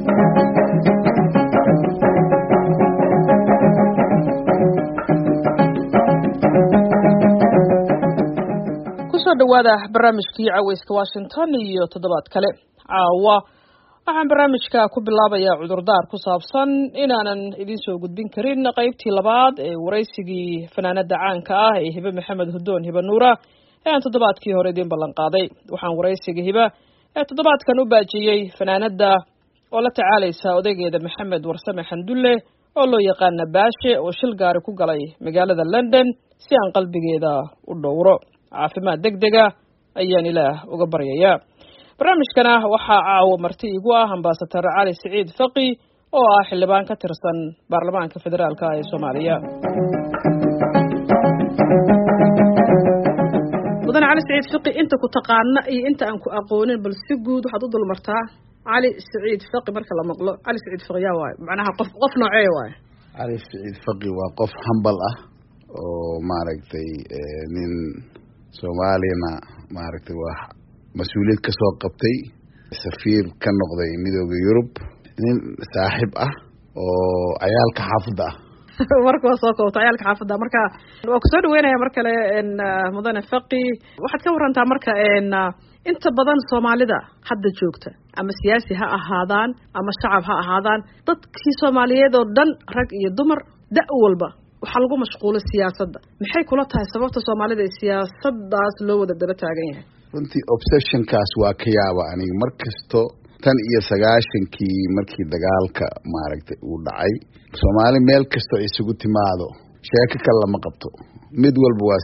dhawaada barnaamijkii caweyska Washington iyo toddobaad kale caawa waxaan barnaamijka ku bilaabayaa cudurdaar ku saabsan inaanan idin soo gudbin karin qaybtii labaad ee wareysigii fanaanada caanka ah ee Hiba Maxamed Hudoon Hiba Nuura ee aan toddobaadkii hore idin ballan qaaday. Waxaan wareysiga Hiba ee toddobaadkan u baajiyay fanaanada oo la tacaalaysa odaygeeda Maxamed Warsame Xandulle oo loo yaqaan Baashe oo shil gaari ku galay magaalada London si aan qalbigeeda u dhowro. caafimaad degdega ayaan ilaah uga baryayaa. barnaamijkana waxaa caawo marti igu ah ambassador Cali Saciid Faqi oo ah xildhibaan ka tirsan baarlamaanka federaalka ee Soomaaliya. mudan Cali Saciid Faqi inta ku taqaana iyo inta aan ku aqoonin bal si guud waxaad u dulmartaa Cali Saciid Faqi marka la maqlo Cali Saciid Faqi yaa waay macnaha qof noocee waay. Cali Saciid Faqi waa qof humble ah oo maaragtay nin Soomaalina maaragtay waa mas'uuliyad ka soo qabtay safiir ka noqday midowga Yurub nin saaxiib ah oo ciyaalka xaafadda marka soo koobtay ciyaalka xaafadda marka waa ku soo dhaweynaya mar kale mudane Faqi waxaad ka warantaa marka inta badan Soomaalida hadda joogta ama siyaasi ha ahaadaan ama shacab ha ahaadaan dadkii Soomaaliyeed oo dhan rag iyo dumar da walba waxa lagu mashquulay siyaasadda maxay kula tahay sababta Soomaalida ee siyaasaddaas loo wada daba taagan yahay. runtii obsessionkaas waa ka yaaba aniga markasto tan iyo 90kii markii dagaalka maaragtay uu dhacay Soomaali meel kasto ay isugu timaado sheeko kale lama qabto mid walba waa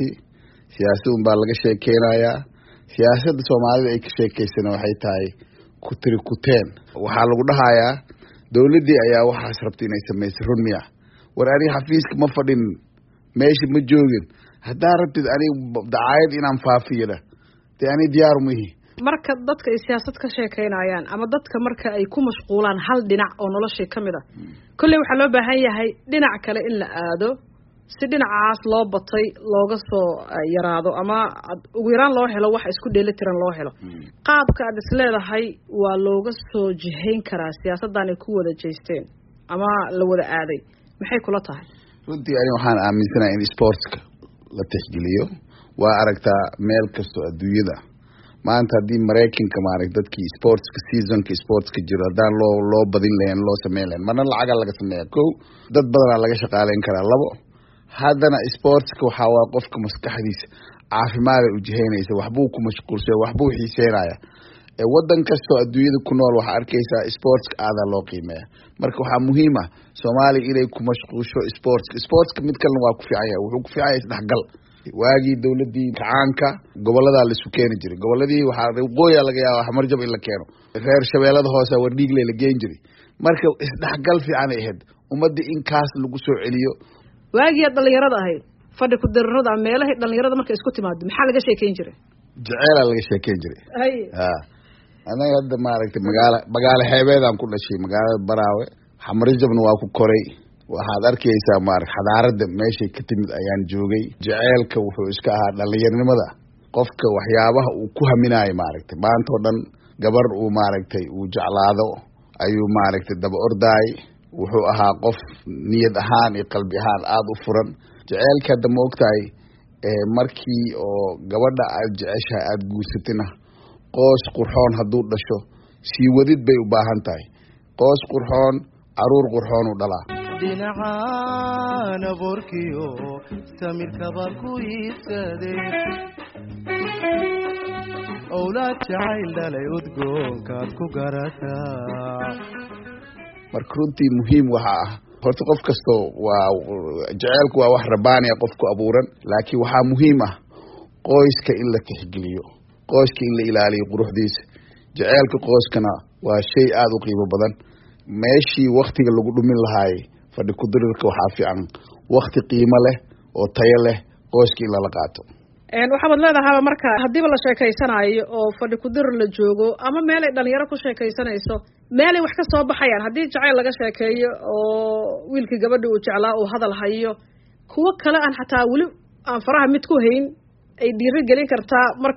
siyaasi un baa laga sheekeynayaa siyaasadda Soomaalida ay ka sheekeysana waxay tahay ku tiri kuteen waxaa lagu dhahayaa dawladdii ayaa waxaas rabtay inay sameeyso runmiya war ani xafiiska ma fadhin meesha ma joogin hadaa rabtid ani dacaayad inaan faafiyada taani diyaar muhi marka dadka ay siyaasad ka sheekeynayaan ama dadka marka ay ku mashquulaan hal dhinac oo nolosha kamid ah kulli waxa loo baahan yahay dhinac kale in la aado si dhinacaas loo batay looga soo yaraado ama ugu yaraan loo helo wax isku dheelitiran loo helo qaabka aad isleedahay waa looga soo jihayn karaa siyaasaddan ay ku wada jeesteen ama la wada aaday maxay kula tahay. runtii ani waxaan aaminsanahay in sportska la tixgeliyo waa aragtaa meel kasto adduunyada maanta haddii Mareykanka maaragtay dadkii sportska seasonka sportska jiro haddaan loo badin lahayn loo sameyn lahayn mana lacaga laga sameeyaa kow dad badanaa laga shaqaaleyn karaa labo haddana sportska waxaa waa qofka maskaxdiisa caafimaada u jihaynaysa waxbuu ku mashquulsan waxbuu xiiseynaya waddan kasto adduunyada ku nool waxa arkaysaa sportska aada loo qiimeeya marka waxaa muhiim ah Soomaali inay ku mashquusho sportska mid kalena waa ku fiican yahay wuxuu ku fiican yahay isdhexgal waagii dawladdii kacaanka gobolada la isu keeni jiray goboladii waxaa waqooyi laga yaabaa marjab in la keeno reer shabeellada hoose wardhiigle la geen jiray marka isdhexgal fiican ay ahayd ummadda in kaas lagu soo celiyo waagii dhalinyarada ahayd fadhi ku dirrada meelaha dhalinyarada markay isku timaado maxaa laga sheekeyn jiray jacayl laga sheekeyn jiray anaga hadda maaragtay magaalo xeebeedaan ku dhashay magaalada Baraawe xamarjabna waa ku koray waxaad arkaysaa maaragtay xadaarada meeshay ka timid ayaan joogay jaceelka wuxuu iska ahaa dhalinyarinimada qofka waxyaabaha uu ku haminayo maaragtay maanta oo dhan gabar uu maaragtay uu jeclaado ayuu maaragtay daba ordaay wuxuu ahaa qof niyad ahaan iyo qalbi ahaan aad u furan jaceelka hadda ma ogtahay markii oo gabadha aad jeceshahay aad guursatina qoys qurxoon hadduu dhasho sii wadid bay u baahan tahay qoys qurxoon caruur qurxoon u dhalaa dhinacana borkiyo samirka baa ku iibsaday awlaad jacayl dhalay udgoonkaad ku garataa marka runtii muhiim waxaa ah horta qof kasto waa jaceelku waa wax rabaani ah qofku abuuran laakiin waxaa muhiim ah qoyska in la tixgeliyo qoyska in la ilaaliyo quruxdiisa jaceelka qoyskana waa shay aad u qiimo badan meeshii waqtiga lagu dhumin lahaay fadhi ku dirirka waxaa fiican waqti qiimo leh oo tayo leh qoyska in lala qaato waxaad leedahay marka hadiiba la sheekaysanayo oo fadhi ku dirir la joogo ama meel ay dhalinyaro ku sheekaysanayso meel ay wax ka soo baxayaan haddii jacayl laga sheekeeyo oo wiilkii gabadha uu jeclaa uu hadal hayo kuwo kale aan xataa weli aan faraha mid ku hayn ay dhiiri gelin kartaa marka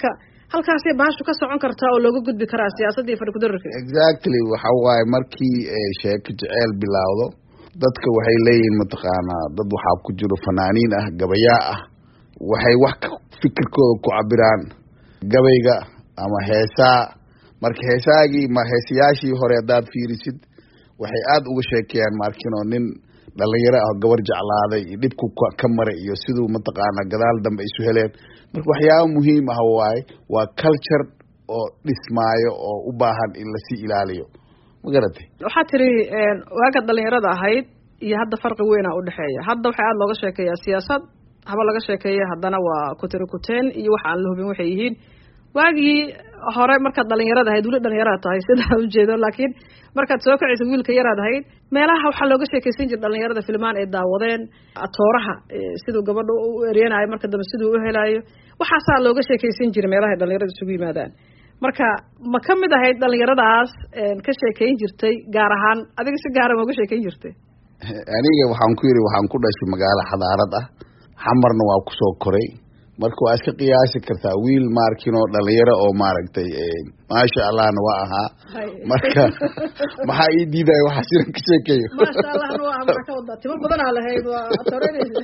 halkaasay baashu ka socon kartaa oo looga gudbi karaa siyaasadda iyo fadhi-ku-dararka. Exactly, waxa waaye markii sheeko jecel bilowdo dadka waxay leeyihiin mataqaanaa dad waxaa ku jiro fanaaniin ah, gabayaa ah, waxay wax fikirkooda ku cabiraan gabayga ama heesaa. marka heesaagii heesayaashii hore haddaad fiirisid waxay aad uga sheekeeyaan markinoo nin dhalinyaro ah gabar jeclaaday iyo dhibku ka maray iyo siduu mataqaanaa gadaal dambe isu heleen. marka waxyaabo muhiim ah waaye waa culture oo dhismaayo oo u baahan in lasii ilaaliyo. ma garatay? waxaad tiri waaga dhalinyarada ahayd iyo hadda farqi weynaa udhexeeya. hadda waxaa aada looga sheekeeyaa siyaasad, haba laga sheekeeya haddana waa kutiri-kuteen iyo waxa aan la hubin waxay yihiin. waagii hore markaad dhalinyarada ahayd, weli dhalinyaraad tahay sidaa ujeedo, laakiin markaad soo kacaysa wiilka yaraad ahayd, meelaha waxaa looga sheekaysan jira dhalinyarada filmaan ay daawadeen, atooraha siduu gabadha u eryanayo marka dambe siduu u helaayo, waxaasaa looga sheekaysan jiray meelaha ay dhalinyarada isugu yimaadaan. marka ma ka mid ahayd dhalinyaradaas ka sheekayn jirtay, gaar ahaan adiga si gaara ma uga sheekayn jirtay? aniga waxaan ku yidhi waxaan ku dhashay magaalo xadaarad ah, xamarna waa kusoo koray. marka waa iska qiyaasi kartaa wiil maarkinoo dhalinyaro oo maaragtay maasha allahna waa ahaa. marka maxaa ii diidaya waxaa siran ka sheekeeyo? maasha allahna waa maxaa ka wadaa? timo badanaa lahayd, waa atooreynaysa.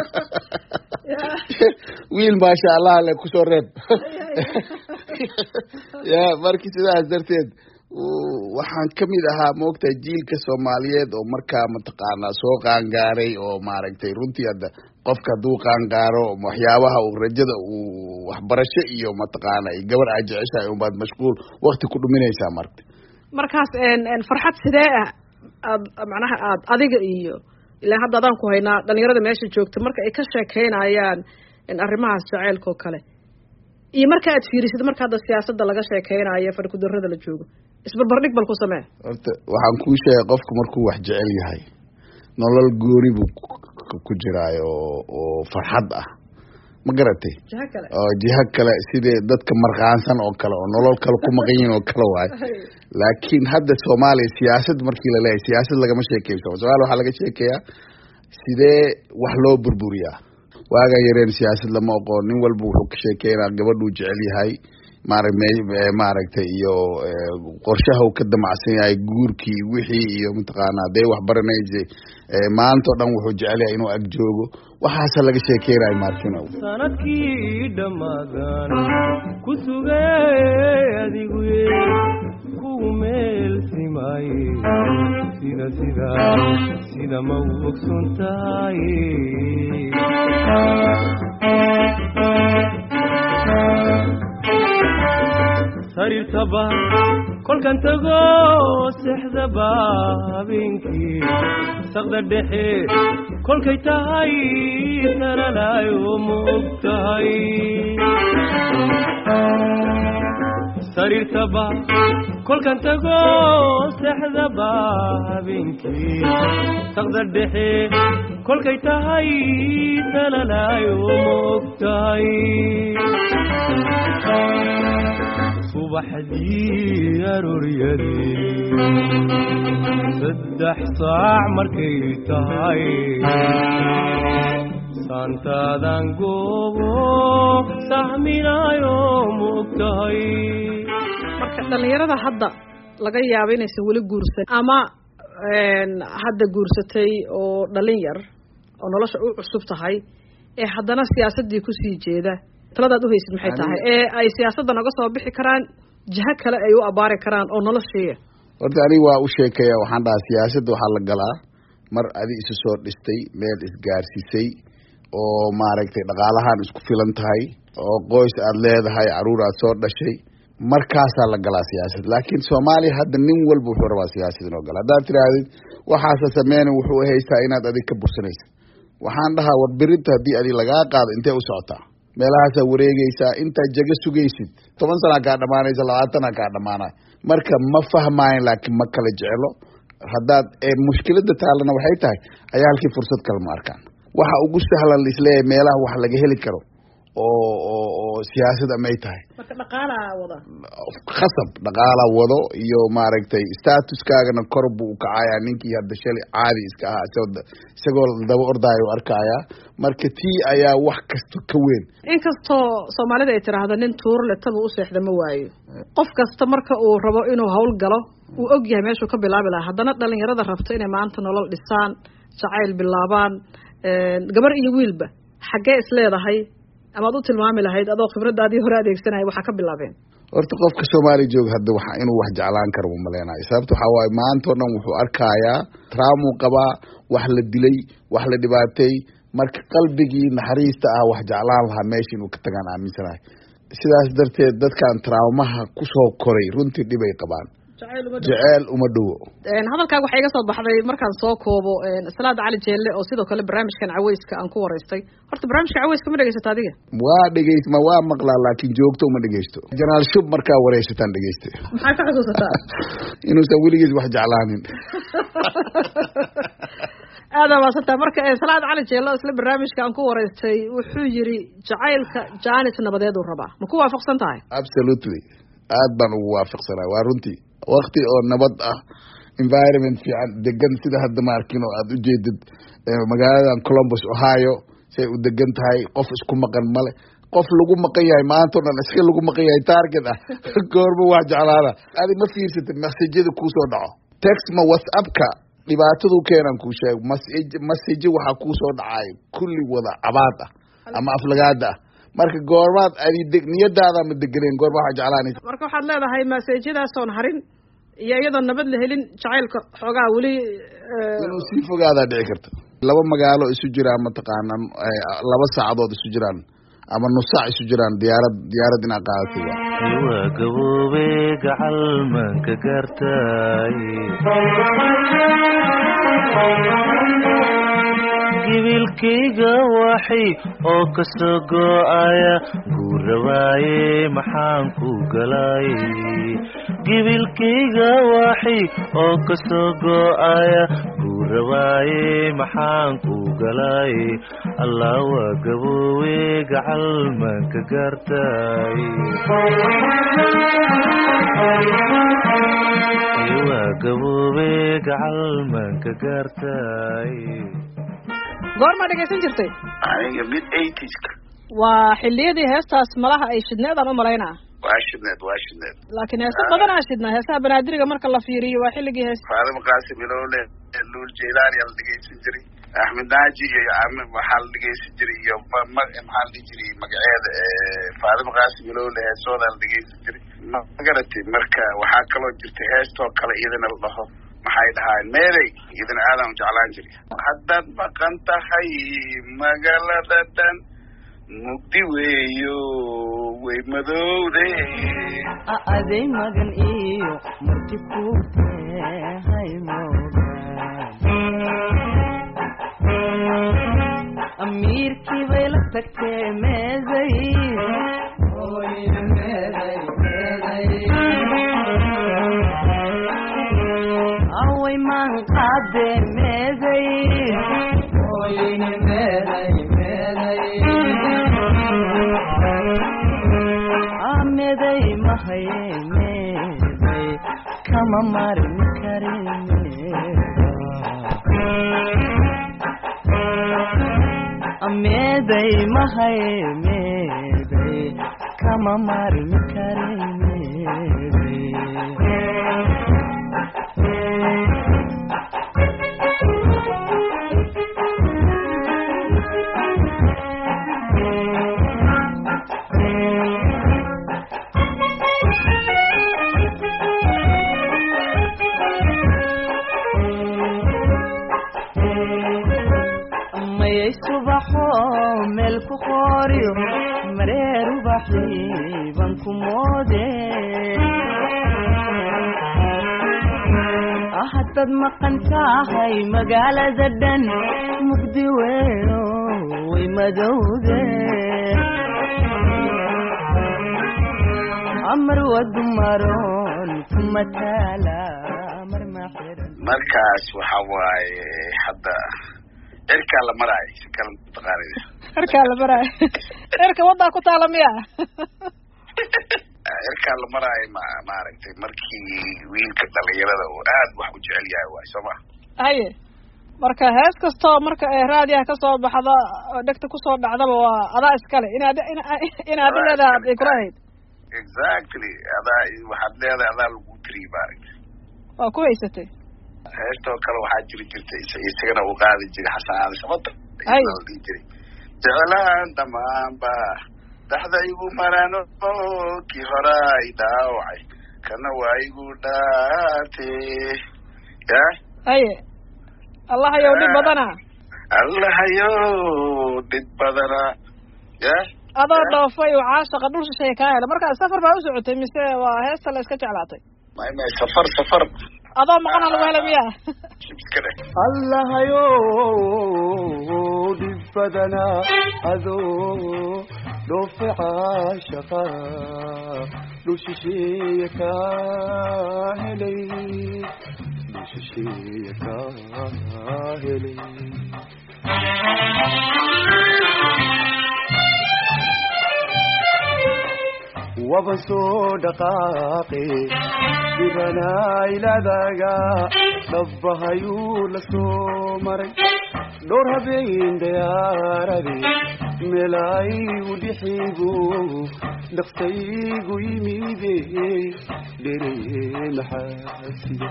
wiil maasha allah le kusoo reeb. ya markii sidaas darteed waxaan ka mid ahaa moogtahay jiilka Soomaaliyeed oo markaa mataqaanaa soo qaangaaray oo maaragtay runtii hadda qofka hadduu qaangaaro waxyaabaha uu rajada uu waxbarasho iyo mataqaanaa gabar aad jeceshahay unbaad mashquul waqti ku dhuminaysaa. markaas farxad sidee ah aad macnaha aad adiga iyo ilaa hadda adaan ku haynaa dhalinyarada meesha joogta marka ay ka sheekeynayaan arrimahaas jaceylka oo kale, iyo marka aad fiirisid marka hadda siyaasadda laga sheekeynayo fadhi-ku-darrada la joogo, isbarbardhig bal ku samee. horta waxaan kuu sheegay qofku markuu wax jecel yahay nolol gooni buu ku jiraayo oo farxad ah. ma garatay? jiha kale oo jiha kale sidee dadka marqaansan oo kale oo nolol kale ku maqan yihiin oo kale waaye. laakiin hadda Soomaaliya siyaasad markii la leeyahay siyaasad lagama sheekeeyo. Soomaaliya waxaa laga sheekeeyaa sidee wax loo burburiyaa. waaga yareen siyaasad lama aqoon, nin walba wuxuu ka sheekeynaa gabadhuu jecel yahay maaragtay iyo qorshaha uu ka damacsan yahay guurkii wixii iyo mataqaanaa dee wax baranaysay maanta oo dhan wuxuu jecel yahay inuu ag joogo. waxaasa laga sheekeynayo markino sanadkii dhamaadan ku sugay adigu ku meel simay sida ma ogsuntahay sariirtaba kolkan tago seexdaba habeenkii saqda dhexe kolkay tahay salalayo ma og tahay sariirtaba kolkan tago seexdaba habeenkii saqda dhexe kolkay tahay salalayo ma og tahay subaxdii arooriyadii 3 saac markay tahay saantaadan goobo sahminayo ma og tahay. marka dhalinyarada hadda laga yaabo inaysan weli guursan ama hadda guursatay oo dhalin yar oo nolosha u cusub tahay ee haddana siyaasaddii kusii jeeda, taladaad u haysid maxay tahay ee ay siyaasadda naga soo bixi karaan jiha kale ay u abaari karaan oo noloshiiya? horta aniga waa u sheekaya waxaan dhahaa siyaasadda waxaa la galaa mar adi isu soo dhistay meel isgaarsiisay oo maaragtay dhaqaalahaan isku filan tahay oo qoys aad leedahay caruur aad soo dhashay, markaasaa la galaa siyaasad. laakiin Soomaaliya hadda nin walba wuxuu rabaa siyaasad inuu galo. haddaad tirahdid waxaasa sameyna wuxuu haystaa inaad adig ka bursanaysa. waxaan dhahaa war birinta haddii adi lagaa qaado intee u socotaa? meelahaasaa wareegaysaa intaad jaga sugaysid 10 sana kaa dhamaanaysa 20 kaa dhamaanay. marka ma fahmaayan, laakiin ma kala jecelo. haddaad mushkilada taalana waxay tahay ayaalkii fursad kale ma arkaan. waxa ugu sahlan isleeyahay meelaha wax laga heli karo oo siyaasad amay tahay marka dhaqaala wada khasab dhaqaala wado iyo maaragtay statuskaagana kor buu u kacayaa ninkii hadda shalay caadi iska ahaa isagoo daba ordaayo arkaya marka tii ayaa wax kasta ka weyn inkastoo soomaalida ay tiraahdo nin tuur letaba u seexda ma waayo qof kasta marka uu rabo inuu hawl galo uu og yahay meeshuu ka bilaabi lahaa haddana dhalinyarada rabto inay maanta nolol dhisaan jacayl bilaabaan gabar iyo wiilba xaggee isleedahay amaad u tilmaami lahayd adoo khibradaadii hore adeegsanaya waxaa ka bilaabeen horta qofka Soomaaliya jooga hadda waxa inuu wax jeclaan karo ma maleenayo sababta waxa waaye maanta oo dhan wuxuu arkayaa trauma qaba wax la dilay wax la dhibaatay marka qalbigii naxariista ah wax jeclaan lahaa meesha inuu ka tagaan aaminsanahay sidaas darteed dadkan traumaha ku soo koray runtii dhibay qabaan jacayl uma dhowo hadalkaaga waxaa iga soo baxday markaan soo koobo Salaad Cali Jeelle oo sidoo kale barnaamijkan caweyska aan ku wareystay horta barnaamijka caweyska ma dhageysataa adiga waa maqlaa laakiin joogto uma dhageysto Janaal Shub markaa wareysataan dhageystay maxaa ka xasuusataa inuusan weligiis wax jeclaanin aada waasantaa marka Salaad Cali Jeelle isla barnaamijka aan ku wareystay wuxuu yiri jacaylka jaanis nabadeed uu rabaa ma ku waafaqsan tahay absolutely aad baan ugu waafaqsanahay waa runtii waqti oo nabad ah environment fiican degan sida hadda ma arkin oo aad u jeedid magaaladan Columbus Ohio say u degan tahay qof isku maqan male qof lagu maqan yahay maanta oo dhan iska lagu maqan yahay target ah goorma wax jeclaana adi ma fiirsatid message-da ku soo dhaco text ma WhatsApp-ka dhibaatadu keenan ku sheeg message waxa ku soo dhacay kulli wada abaad ah ama aflagaada marka goormaad ay niyadaada ma degaleen goorma waxa jeclaanaysa marka waxaad leedahay message-daas oo harin iyo iyadoo nabad la helin jacaylka xoogaa weli inuu sii fogaadaa dhici karta laba magaalo isu jiraan mataqaanaa laba saacadood isu jiraan ama nus saac isu jiraan diyaarad inaa qaadatay waa gaboobe gacal manka gaartay gibilkayga waxay oo ka soo go'aya guurawaaye maxaan ku galay gibilkayga waxay oo ka soo go'aya guurawaaye maxaan ku galay allah waa gaboobe gacal manka gaartay waa gaboobe gacal manka gaartay goorma dhageysan jirtay aniga mid 80s-ka waa xilliyadii heestaas malaha ay shidneedaan u malaynaa waa shidneed laakiin heesa badan aa shidnaa heesaha banaadiriga marka la fiiriyo waa xilligii hees Faadimo Qaasim Iloole Luul Jeylaani la dhageysan jiray Ahmed Naaji iyo waxaa la dhageysan jiray iyo maxaa la jiray magaceeda Faadimo Qaasim Iloole heesooda la dhageysan jiray magaratay marka waxaa kaloo jirta heestoo kale iyadana la dhaho maxay dhahaan meeday idan aadan jeclaan jiray haddaad maqan tahay magaaladadan mugdi weeyo way madowde aday magan iyo marti ku tahay amiirkii bay la tagtee meeday away maan qaade meeday meeday mahaye meeday kama marin karin meeday mahaye meeday kama marin karin meel ku qoriyo mareer ubaxiiban ku moode haddaad maqan tahay magaalada dhan mugdi weeyo way madowde amar wadu maroon kuma taala mar ma xiran markaas waxa waaye hadda cirkaa la maraayo si kala taqaanida cirkaa la maraayo cirka waddaa ku taala miya cirkaa la maraayo maaragtay markii wiilka dhalinyarada oo aad wax u jecel yahay waay soo ma haye marka hees kastoo marka raadiyaha kasoo baxda oo dhegta kusoo dhacdaba waa adaa iskale inaad leedahay ay kula ahayd exactly adaa waxaad leedahay adaa lagu tiriy maaragtay waa ku haysatay heestoo kale waxaa jirtay isagana uu qaadi jiray xasan aadi samada dhihi jiray jecelaan dhamaanba dhaxda igu marano kii horaa i dhaawacay kana waa igu dhaarte ya haye allahayow dhib badana allahayow dhib badana ya adoo dhoofay oo caashaqa dhul shisheeye kaa hela markaa safar baa u socotay mise waa heesta la iska jeclaatay may safar adoo maqana lagu hela miya allahayow dhib badana adoo dhoofay caashaqa dhul shisheeye kaa helay waban soo dhaqaaqe dibanaailadaga dhabbahayuu la soo maray dhowr habeen dayaarade meelaygu dhixigu dhaqsaygu yimide dhere maxaasida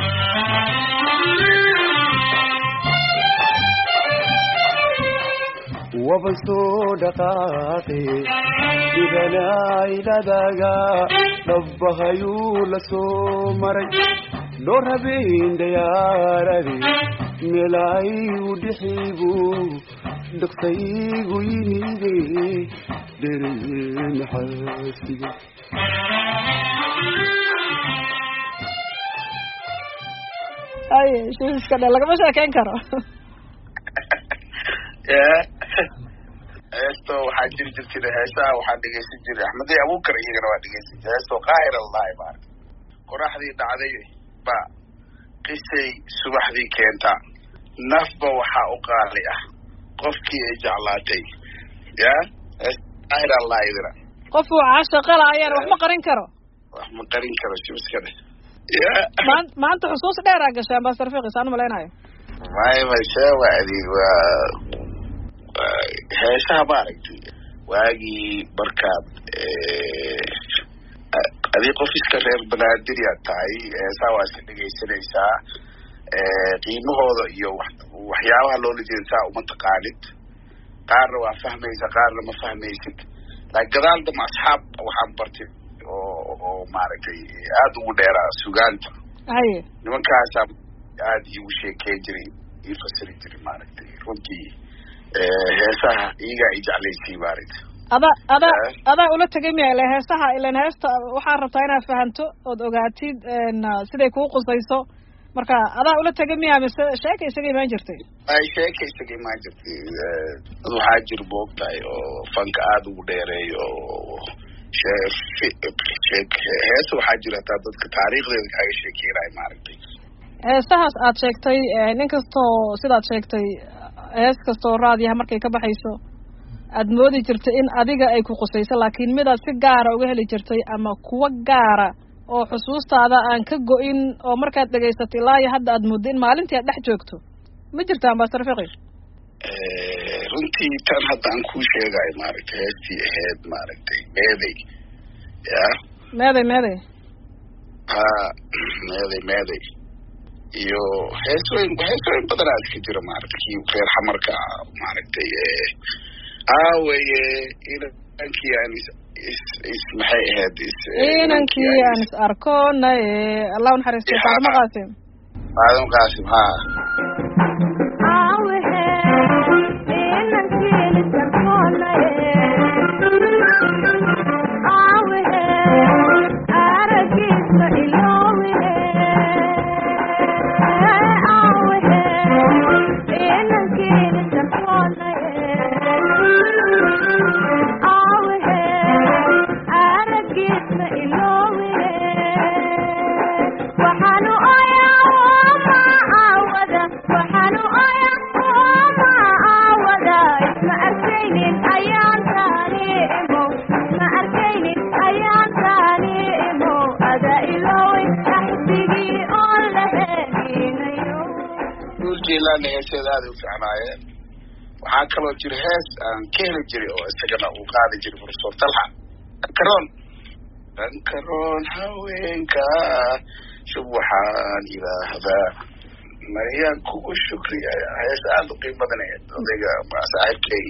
waban soo dhaqaaqe dibanaailadaga dhabbahayuu la soo maray dhowr habeen dayaarade meelaygu dhixigu dhaqsaygu yimide dhere maxaasida haye shiiska dhe lagama sheekeyn karo heesto waxaa jiri jirtay heesaha waxaa dhegeysan jiray axmedey abuukar iyagana waa dhegeysan jiray heestoo qaahir allahi maarata qoraxdii dhacday ba qisay subaxdii keenta nafba waxaa u qaali ah qofkii ay jeclaatay ya qaahir allah idina qofuu caashaqala ayaan wax ma qarin karo shibiska dhe maanta xusuus dheeraa gashay ambasador fiqis aan umalaynayo may sheewadi waa heesaha maaragtay waagii markaad adii qof iska reer banaadir yaad tahay heesaha waa iska dhegaysanaysaa qiimahooda iyo waxyaabaha loola jeedaa uma taqaanid qaarna waa fahmaysa qaarna ma fahmaysid laakiin gadaal dama asxaab waxaan bartay oo maaragtay aada ugu dheeraa sugaanta haye nimankaasaa aada iigu sheekeyn jiray ii fasiri jiray maaragtay runtii heesaha iyagaa i jeclaysay maaragtay adaa ula tegay miya ile heesaha ilan heesta waxaad rabtaa inaad fahanto ood ogaatid siday kuu qusayso marka adaa ula tegay miya mise sheeka isaga imaan jirtay sheeka isaga imaan jirtay waxaa jir moogtahay oo fanka aada ugu dheereeyo heesa waxaa jira hataa dadka taariikhdeeda kaaga sheekeynayo maaragtay heesahaas aad sheegtay nin kastoo sidaad sheegtay hees kastoo raadiyaha markay ka baxayso aad moodi jirtay in adiga ay ku qusayso laakiin midaad si gaara uga heli jirtay ama kuwa gaara oo xusuustaada aan ka go-in oo markaad dhegaysatay ilaa iyo hadda aad mooddo in maalintii aad dhex joogto ma jirta ambasador fiqi runtii tan hadda aan kuu sheegayo maaragtay heestii ahayd maaragtay meeday ya meeday ha meeday iyo heesooyin badanaa iska jira maaragtay kii reer xamarka maaragtay aaweye inankii aan maxay ahayd inankii aan is arkoonay allah unaxariistay faadimo qaasim ha jilana heeseeda aad u fiicnaayeen waxaa kaloo jira hees aan ka heli jiray oo isagana uu qaadi jiray professor Talha dankaroon haweenka shub waxaan ilaahdaa mariyaan kugu shukriya hees aad u qiimo badan odayga saaxiibkay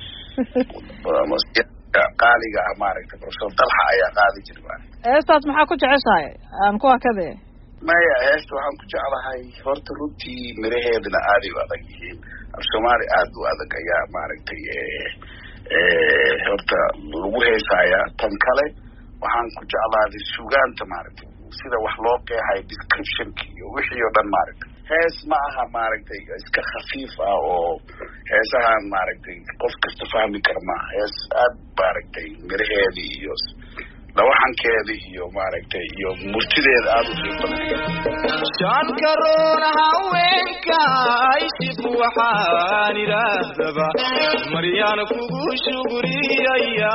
qaaliga maaragtay professor Talha ayaa qaadi jiray heestaas maxaa ku jeceshahay aan ku akade maya heesta waxaan ku jeclahay horta runtii miraheedana aad u adag yihiin Soomaali aad u adag ayaa maaragtay horta lagu heesayaa tan kale waxaan ku jeclaaday sugaanta maaragtay sida wax loo qeexay description-ki iyo wixii oo dhan maaragtay hees ma aha maaragtay iska khafiif ah oo heesahan maaragtay qof kasta fahmi kara ma hees aad maaragtay miraheedii iyo lawaxankeeda iyo maaragtay iyo murtideeda aad u qiimadan dankaroon haweenka shub waxaan ilaahdaa mariyaan kugu shukriya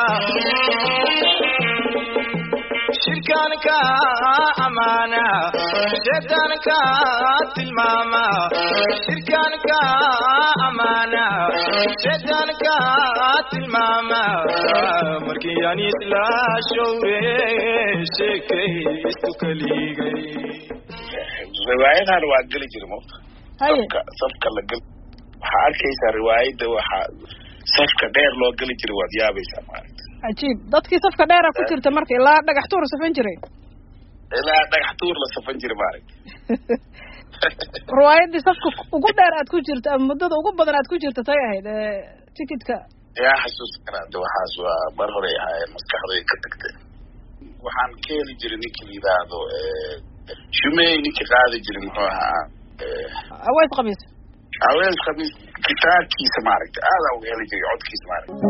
shirkanka amaana shaydaanka tilmaama shirkanka amaana shaydaanka tilmaama markii aan isla showre sheekay isu kaligay riwaayadahan waa geli jirmo safka la gel waxaa arkaysaa riwaayada waxaa safka dheer loo geli jiray waad yaabaysaa maaragta عجيب dadkii safka dheer ku jirta markii ilaa dhagax tuur safan jiray ilaa dhagax tuur la safan jiray maaragtay riwaayadii safka ugu dheer aad ku jirta ama muddada ugu badan aad ku jirta tay ahayd tikitka yaa xasuus karaad waxaas waa mar hore ahaayeen maskaxdayda ka tagtay waxaan ka heli jiray ninkii liidaado shumey ninkii qaadi jiray muxuu ahaa aweys khamiis kitaabkiisa maaragtay aad uga heli jiray codkiisa maaragtay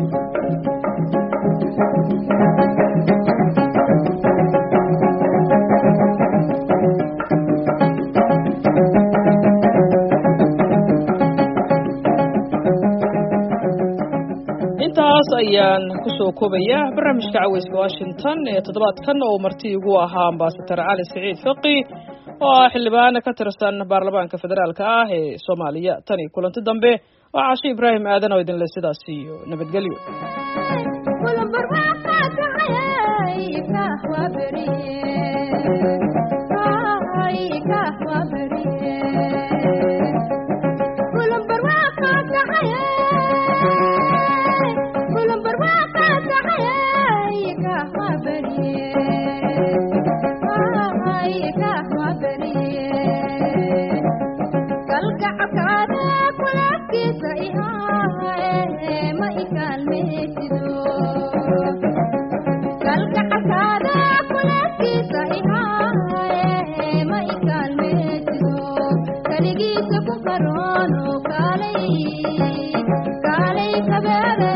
intaas ayaan kusoo koobaya barnaamijka caweyska Washington ee toddobaadkan oo marti ugu ahaa ambassador Cali Saciid Faqi oo xildhibaan ka tirsan baarlamaanka federaalka ah ee Soomaaliya tani kulanti dambe waa Caashi Ibraahim Aadan oo idin la sidaas iyo nabadgelyo Kale